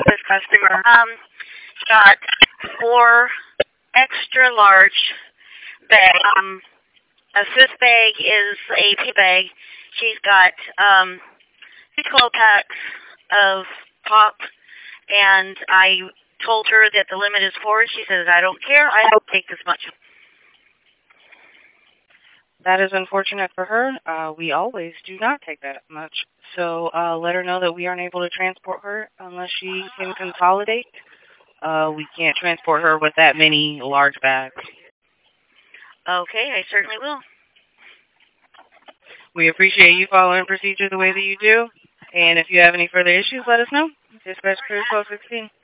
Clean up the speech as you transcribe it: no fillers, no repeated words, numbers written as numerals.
this customer. Got 4 extra large bags. A fifth bag is a pea bag. She's got 12 packs of pop, and I told her that the limit is 4. She says, I don't care. I don't take this much. That is unfortunate for her. We always do not take that much. So let her know that we aren't able to transport her unless she can consolidate. We can't transport her with that many large bags. Okay, I certainly will. We appreciate you following procedure the way that you do. And if you have any further issues, let us know. Dispatch Crew 1216.